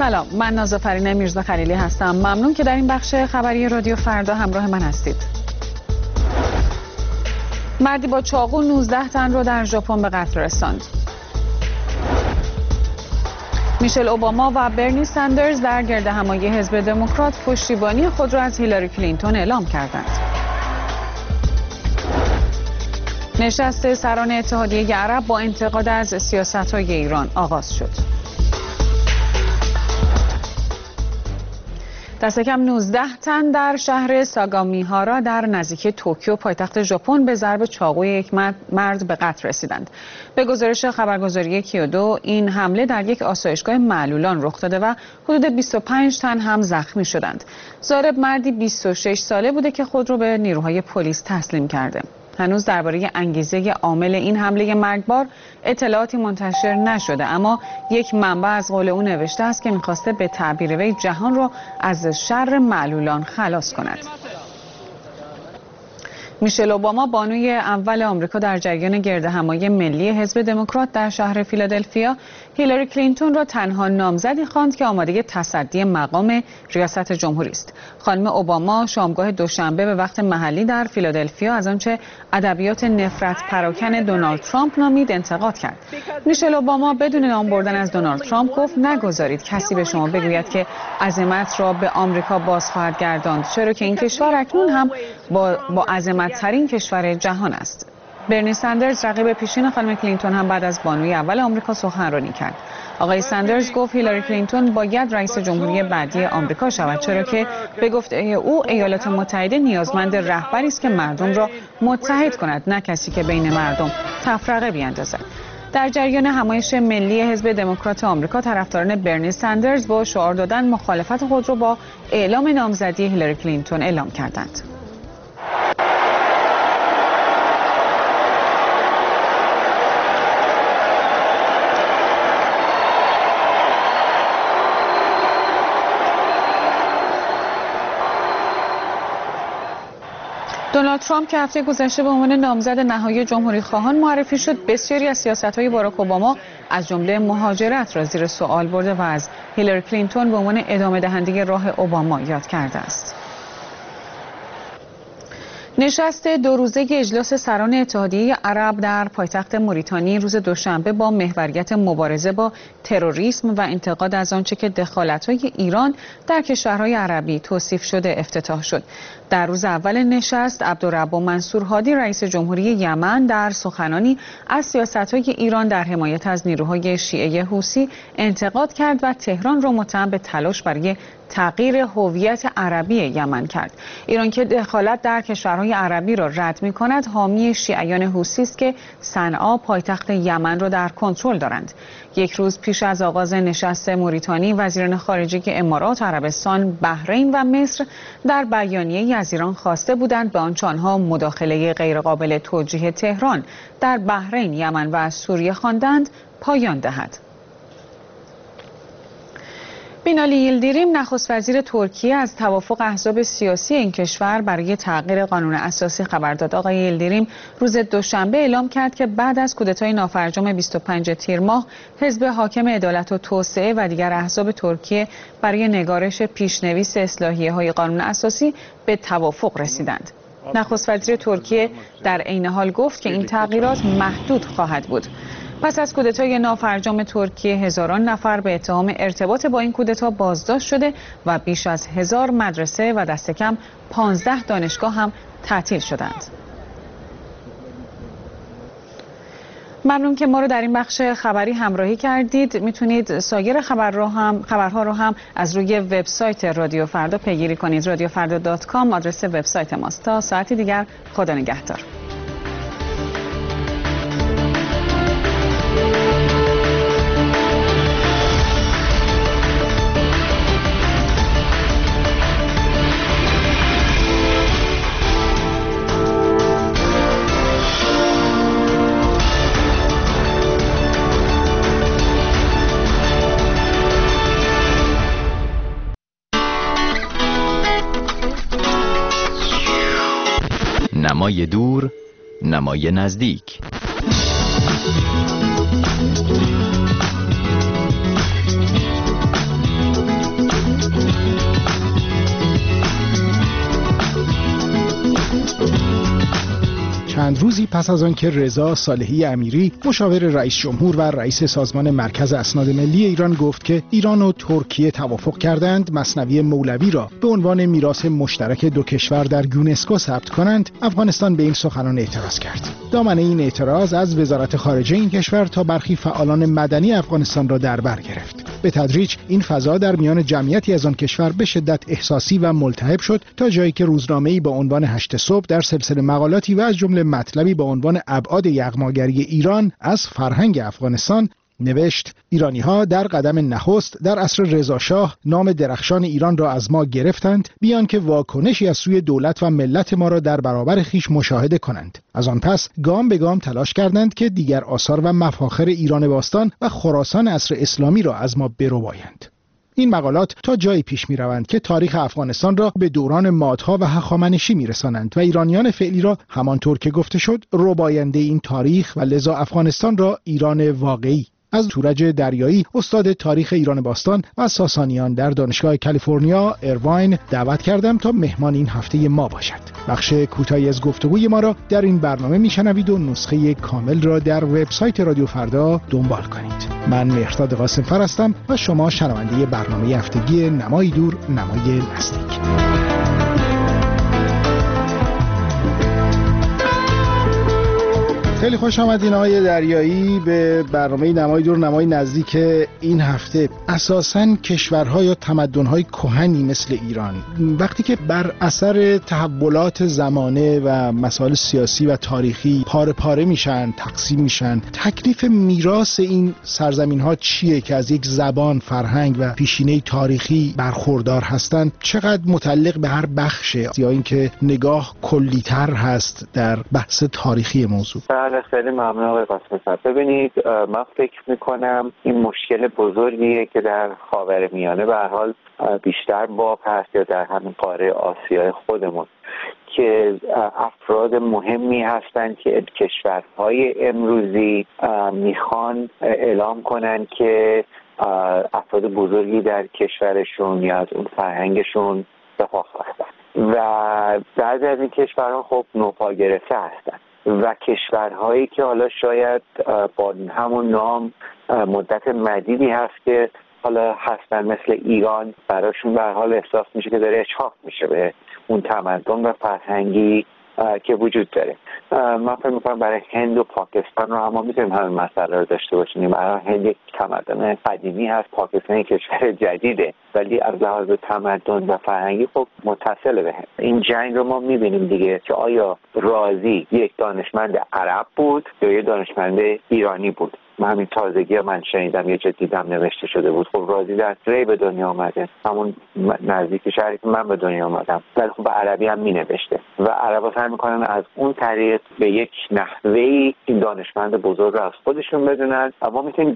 سلام، من نازافرین میرزا خلیلی هستم. ممنون که در این بخش خبری رادیو فردا همراه من هستید. مردی با چاقو 19 تن رو در ژاپن به قتل رساند. میشل اوباما و برنی سندرز در گردهمایی حزب دموکرات پشتیبانی خود را از هیلاری کلینتون اعلام کردند. نشست سران اتحادیه عرب با انتقاد از سیاست‌های ایران آغاز شد. دست کم 19 تن در شهر ساگامیهارا در نزدیکی توکیو پایتخت ژاپن به ضرب چاقوی یک مرد به قتل رسیدند. به گزارش خبرگزاری کیودو این حمله در یک آسایشگاه معلولان رخ داده و حدود 25 تن هم زخمی شدند. ضارب مردی 26 ساله بوده که خود را به نیروهای پلیس تسلیم کرده. هنوز درباره انگیزه عامل این حمله مرگبار اطلاعاتی منتشر نشده، اما یک منبع از قول او نوشته است که می‌خواسته به تعبیر وی جهان را از شر معلولان خلاص کند. میشل اوباما بانوی اول آمریکا در جریان گردهمایی ملی حزب دموکرات در شهر فیلادلفیا هیلاری کلینتون را تنها نامزدی خواند که آماده تصدی مقام ریاست جمهوری است. خانم اوباما شامگاه دوشنبه به وقت محلی در فیلادلفیا از آنچه ادبیات نفرت پراکن دونالد ترامپ نامید انتقاد کرد. میشل اوباما بدون نام بردن از دونالد ترامپ گفت نگذارید کسی به شما بگوید که عظمت را به آمریکا باز خواهد گرداند، چرا که این کشور اکنون هم با عظمت ترین کشور جهان است. برنی سندرز رقیب پیشین خانم کلینتون هم بعد از بانوی اول آمریکا سخنرانی کرد. آقای سندرز گفت هیلاری کلینتون باید رئیس جمهوری بعدی آمریکا شود، چرا که به گفته او ایالات متحده نیازمند رهبری است که مردم را متحد کند، نه کسی که بین مردم تفرقه بیاندازد. در جریان همایش ملی حزب دموکرات آمریکا طرفداران برنی سندرز با شعار دادن مخالفت خود را با اعلام نامزدی هیلاری کلینتون اعلام کردند. دونالد ترامپ که هفته گذشته به عنوان نامزد نهایی جمهوری خواهان معرفی شد، بسیاری از سیاست‌های باراک اوباما از جمله مهاجرت را زیر سوال برده و از هیلاری کلینتون به عنوان ادامه دهنده راه اوباما یاد کرده است. نشست دو روزه اجلاس سران اتحادیه عرب در پایتخت موریتانی روز دوشنبه با محوریت مبارزه با تروریسم و انتقاد از آنچه که دخالت‌های ایران در کشورهای عربی توصیف شده افتتاح شد. در روز اول نشست عبدالرب منصور هادی رئیس جمهوری یمن در سخنانی از سیاست‌های ایران در حمایت از نیروهای شیعه حوثی انتقاد کرد و تهران را متهم به تلاش برای تغییر هویت عربی یمن کرد. ایران که دخالت در کشورهای عربی را رد می‌کند، حامی شیعیان حوثی است که صنعا پایتخت یمن را در کنترل دارند. یک روز پیش از آغاز نشست موریتانی، وزیران خارجه امارات، عربستان، بحرین و مصر در بیانیه‌ای از ایران خواسته بودند به آنچه آنها مداخله غیرقابل توجیه تهران در بحرین، یمن و سوریه خواندند پایان دهد. بینالی یلدیریم نخست وزیر ترکیه از توافق احزاب سیاسی این کشور برای تغییر قانون اساسی خبر داد. آقای یلدیریم روز دوشنبه اعلام کرد که بعد از کودتای نافرجام 25 تیر ماه حزب حاکم عدالت و توسعه و دیگر احزاب ترکیه برای نگارش پیشنویس اصلاحیه‌های قانون اساسی به توافق رسیدند. نخست وزیر ترکیه در عین حال گفت که این تغییرات محدود خواهد بود. پس از کودتای نافرجام ترکیه هزاران نفر به اتهام ارتباط با این کودتا بازداشت شده و بیش از 1000 مدرسه و دست کم 15 دانشگاه هم تعطیل شدند. ممنون که ما رو در این بخش خبری همراهی کردید. میتونید سایر خبرها رو هم از روی وبسایت رادیو فردا پیگیری کنید. radiofrda.com آدرس وبسایت ماست. تا ساعتی دیگر خدا نگهدار. نمای دور، نمای نزدیک. چند روزی پس از آنکه رضا صالحی امیری مشاور رئیس جمهور و رئیس سازمان مرکز اسناد ملی ایران گفت که ایران و ترکیه توافق کردند مثنوی مولوی را به عنوان میراث مشترک دو کشور در یونسکو ثبت کنند، افغانستان به این سخنان اعتراض کرد. دامنه این اعتراض از وزارت خارجه این کشور تا برخی فعالان مدنی افغانستان را در بر گرفت. به تدریج این فضا در میان جمعیتی از آن کشور به شدت احساسی و ملتهب شد تا جایی که روزنامه‌ای با عنوان 8 صبح در سلسله مقالاتی و از جمله مطلبی با عنوان ابعاد یغماگری ایران از فرهنگ افغانستان نوشت: ایرانی‌ها در قدم نخست در عصر رضا شاه نام درخشان ایران را از ما گرفتند، بیان که واکنشی از سوی دولت و ملت ما را در برابر خیش مشاهده کنند. از آن پس گام به گام تلاش کردند که دیگر آثار و مفاخر ایران باستان و خراسان عصر اسلامی را از ما بربایند. این مقالات تا جایی پیش می روند که تاریخ افغانستان را به دوران مادها و هخامنشی می رسانند و ایرانیان فعلی را همانطور که گفته شد رباینده این تاریخ و لذا افغانستان را ایران واقعی. از تورج دریایی، استاد تاریخ ایران باستان و ساسانیان در دانشگاه کالیفرنیا ایرواین دعوت کردم تا مهمان این هفته ما باشد. بخش کوتاهی از گفتگوی ما را در این برنامه میشنوید و نسخه کامل را در وبسایت رادیو فردا دنبال کنید. من مهرداد قاسمفر هستم و شما شنونده برنامه هفتگی نمای دور نمای نزدیک. خیلی خوش آمدین آقای دریایی به برنامه نمای دور نمای نزدیک این هفته. اساساً کشورها یا تمدن‌های کهنی مثل ایران وقتی که بر اثر تحولات زمانه و مسائل سیاسی و تاریخی پاره پاره میشن، تقسیم میشن، تکلیف میراث این سرزمین‌ها چیه که از یک زبان، فرهنگ و پیشینه تاریخی برخوردار هستند؟ چقدر متعلق به هر بخشه یا اینکه نگاه کلی‌تر هست در بحث تاریخی موضوع؟ خیلی ممنون آقای قاسم‌فر. ببینید، من فکر میکنم این مشکل بزرگیه که در خاورمیانه به هر حال بیشتر باب هست یا در همین قاره آسیای خودمون که افراد مهمی هستند که کشورهای امروزی میخوان اعلام کنن که افراد بزرگی در کشورشون یا از اون فرهنگشون دفاع خواستن و بعضی از این کشورها خب نوپا گرفته هستن و کشورهایی که حالا شاید با همون نام مدت مدیدی هست که حالا هستن مثل ایران، براشون به هر حال احساس میشه که داره اچاق میشه به اون تمدن و فرهنگی که وجود داره. من فکر میکنم برای هند و پاکستان رو هم میتونیم همین مسئله رو داشته باشیم. برای هند یک تمدن قدیمی هست، پاکستان یک کشور جدیده، ولی از لحاظ تمدن و فرهنگی خب متصل به هم. این جنگ رو ما میبینیم دیگه که آیا رازی یک دانشمند عرب بود یا یک دانشمند ایرانی بود. من همین تازگی من شنیدم، یه جا دیدم نوشته شده بود خب رازی در ری به دنیا آمده، همون نزدیک شهری که من به دنیا آمدم، ولی خب به عربی هم مینوشته و عربا سعی میکنن از اون طریق به یک نحوهی این دانشمند بزرگ رو از خودشون بدونن. اما میتونیم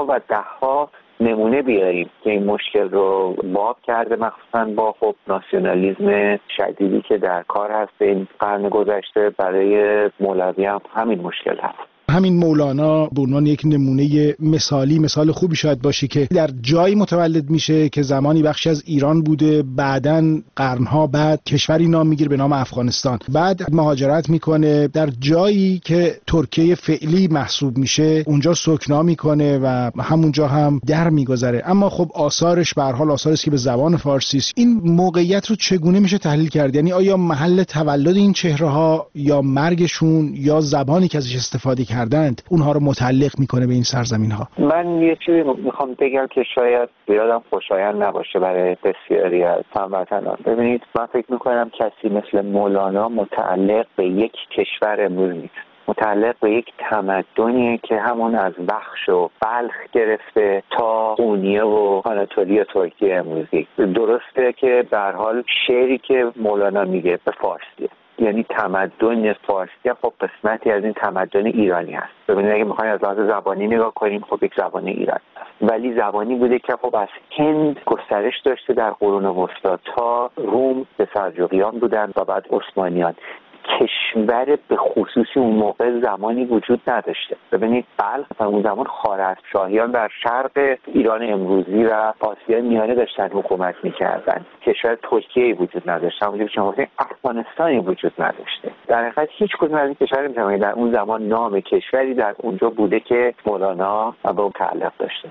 دهها نمونه بیاریم که این مشکل رو باب کرده، مخصوصا با خب ناسیونالیسم شدیدی که در کار هست این قرن گذشته. برای مولوی هم همین مشکل هست. همین مولانا به عنوان یک نمونه مثال خوبی شاید باشه که در جایی متولد میشه که زمانی بخشی از ایران بوده، بعداً قرنها بعد کشوری نام میگیره به نام افغانستان، بعد مهاجرت میکنه در جایی که ترکیه فعلی محسوب میشه، اونجا سکنا میکنه و همونجا هم در میگذره. اما خب آثارش به هر حال آثاری است که به زبان فارسی است. این موقعیت رو چگونه میشه تحلیل کرد؟ یعنی آیا محل تولد این چهره‌ها یا مرگشون یا زبانی که ازش استفاده کردند اونها رو متعلق میکنه به این سرزمین ها؟ من یه چیزی میخوام بگم که شاید بیادم خوشایند نباشه برای بسیاری از هموطنان. ببینید، من فکر میکنم کسی مثل مولانا متعلق به یک کشور امروز نیست، متعلق به یک تمدنیه که همون از بخش و بلخ گرفته تا قونیه و آناتولیا ترکیه امروزی. درسته که به هر حال شعری که مولانا میگه به فارسیه، یعنی تمدن فارسی خب قسمتی از این تمدن ایرانی هست. ببینید اگه میخوایم از لحاظ زبانی نگاه کنیم خب یک زبان ایرانی هست، ولی زبانی بوده که خب از هند گسترش داشته در قرون وسطی تا روم به سلجوقیان بودن و بعد عثمانیان. کشور به خصوصی اون موقع زمانی وجود نداشته. ببینید بلخ و اون زمان خوارزمشاهیان در شرق ایران امروزی و آسیای میانه داشتن حکومت میکردن. کشور ترکیه‌ای وجود نداشته، همونجوری که شما گفتید افغانستانی وجود نداشته. در حقیقت هیچ کدوم از این کشورها نمی‌تونه در اون زمان نام کشوری در اونجا بوده که مولانا به اون تعلق داشته.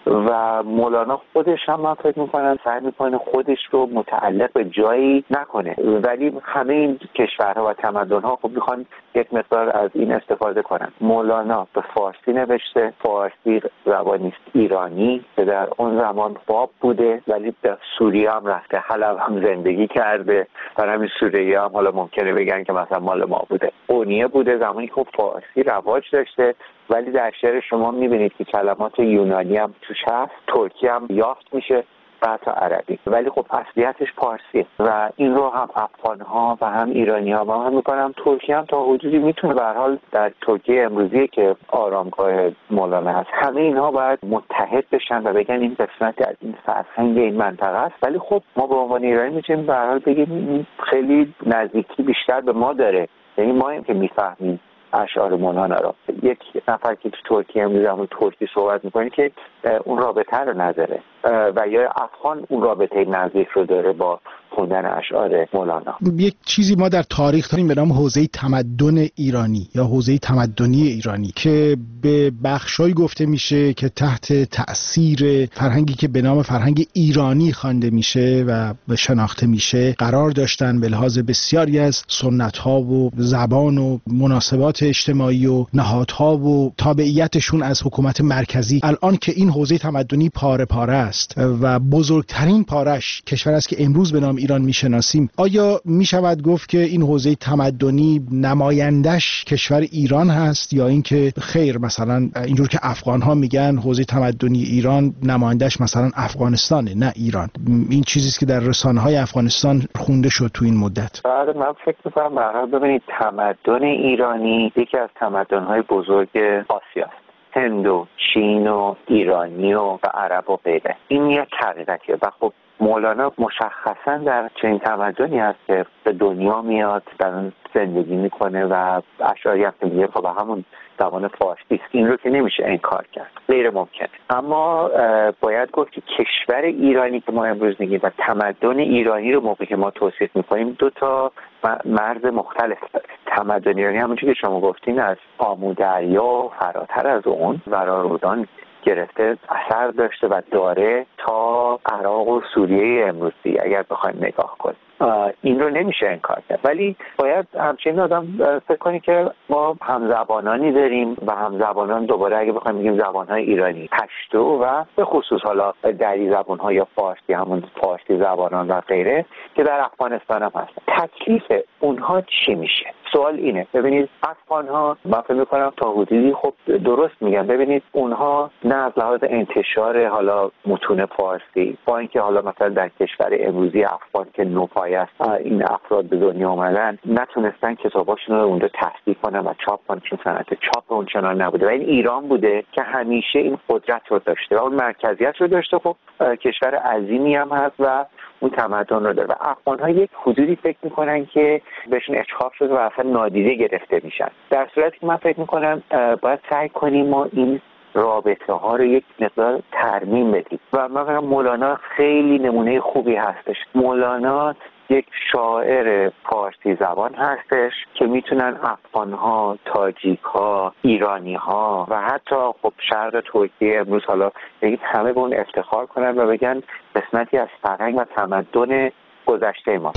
و مولانا خودش هم من فکر میکنم سعی میکنه خودش رو متعلق به جایی نکنه، ولی همه این کشورها و تمدن‌ها خب میخوان یک مقدار از این استفاده کنن. مولانا به فارسی نوشته، فارسی زبانی است ایرانی که در اون زمان باب بوده، ولی به سوریه هم رفته، حلب هم زندگی کرده. برای همین سوریه هم حالا ممکنه بگن که مثلا مال ما بوده. اونیه بوده زمانی که فارسی رواج داشته، ولی در شعر شما میبینید که کلمات یونانی هم توش هست، ترکی هم یافت میشه و حتی عربی، ولی خب اصلیتش پارسیه و این رو هم افغان‌ها و هم ایرانی‌ها هم میکنم. ترکی هم تا حدودی میتونه به هر حال در ترکیه امروزی که آرامگاه مولانا هست، همه اینها باید متحد بشن و بگن این قسمتی از این فرهنگ این منطقه است. ولی خب ما به عنوان ایرانی میتونیم به هر حال بگیم خیلی نزدیکی بیشتر به ما داره، یعنی ما هم که میفهمیم اشعار مولانا را. یک نفر که تو ترکیه همون ترکی صحبت میکنه که اون رابطه رو نداره و یا افغان اون رابطه نزدیک رو داره با خوندن اشعار مولانا. یک چیزی ما در تاریخ داریم به نام حوزه تمدن ایرانی یا حوزه تمدنی ایرانی که به بخشای گفته میشه که تحت تأثیر فرهنگی که به نام فرهنگ ایرانی خوانده میشه و شناخته میشه قرار داشتن به لحاظ بسیاری از سنت‌ها و زبان و مناسبات اجتماعی و نهادها و تابعیتشون از حکومت مرکزی. الان که این حوزه تمدنی پاره پاره است و بزرگترین پارش کشور است که امروز به نام ایران میشناسیم، آیا میشود گفت که این حوزه تمدنی نمایندش کشور ایران هست یا اینکه خیر مثلا اینجور که افغان ها میگن حوزه تمدنی ایران نمایندش مثلا افغانستانه نه ایران؟ این چیزی است که در رسانه های افغانستان خونده شد تو این مدت. بله من فکر می‌کنم برای ببینید تمدن ایرانی یکی از تمدن های بزرگ آسیاست. هند و چین و ایرانی و عرب و غیره. این یک حقیقتیه و خب مولانا مشخصا در چنین تمدنی هست که به دنیا میاد، در اون زندگی میکنه و اشعاری هم که میگه خب همون زبان فارسی است. این رو که نمیشه انکار کرد، غیر ممکنه. اما باید گفت که کشور ایرانی که ما امروز میگیم و تمدن ایرانی رو موقعی که ما توصیف میکنیم دو تا مرز مختلف داره. تمدن ایرانی همونجوری که شما گفتین از آمودریا و فراتر از اون ورارودان گرفته اثر داشته و داره تا عراق و سوریه امروزی اگر بخوایم نگاه کنیم. این رو نمیشه انکار کرد، ولی باید همچنین آدم فکر کنی که ما همزبانانی داریم و همزبانان دوباره اگه بخوایم بگیم زبانهای ایرانی پشتو و به خصوص حالا دری زبانها یا فارسی، همون فارسی زبانان و غیره که در افغانستان هم هست. تکلیف اونها چی میشه؟ سوال اینه. ببینید افغان‌ها من فکر می‌کنم تا حدودی خب درست میگن. ببینید اونها نه از لحاظ انتشار حالا متون فارسی با اینکه حالا مثلا در کشور امروزی افغان که نوپای است این افراد به دنیا اومدن نتونستن کتاباشون رو اونجا تصدیق کنن و چاپ کنن چون صنعت چاپ اونچنان نبوده و این ایران بوده که همیشه این قدرت رو داشته و اون مرکزیت رو داشته. خب کشور عظیمی هم هست و اون تمدن رو داره و افغان‌ها یک حدودی فکر می‌کنن که بهشون اشغال شده و اصلا نادیده گرفته میشن، در صورتی که من فکر می‌کنم باید سعی کنیم ما این رابطه ها رو یک مقدار ترمیم بدیم و من فکر مولانا خیلی نمونه خوبی هستش. مولانا یک شاعر فارسی زبان هستش که میتونن افغان‌ها، تاجیک‌ها، ایرانی‌ها و حتی خب شرق ترکیه امروز حالا بگید همه به اون افتخار کنن و بگن قسمتی از فرهنگ و تمدن گذشته ما.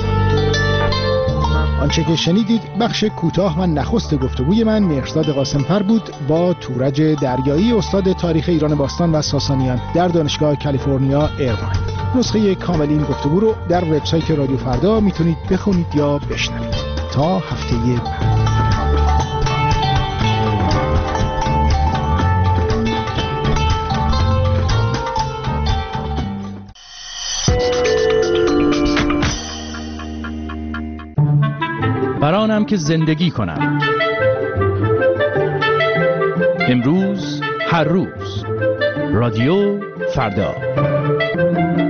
آنچه که شنیدید بخش کوتاه و نخست گفتگوی من مهرزاد قاسمفر بود با تورج دریایی استاد تاریخ ایران باستان و ساسانیان در دانشگاه کالیفرنیا ایرواین. نسخه کامل این گفتگو رو در وبسایت رادیو فردا میتونید بخونید یا بشنوید. تا هفته بعد. برانم که زندگی کنم. امروز هر روز رادیو فردا.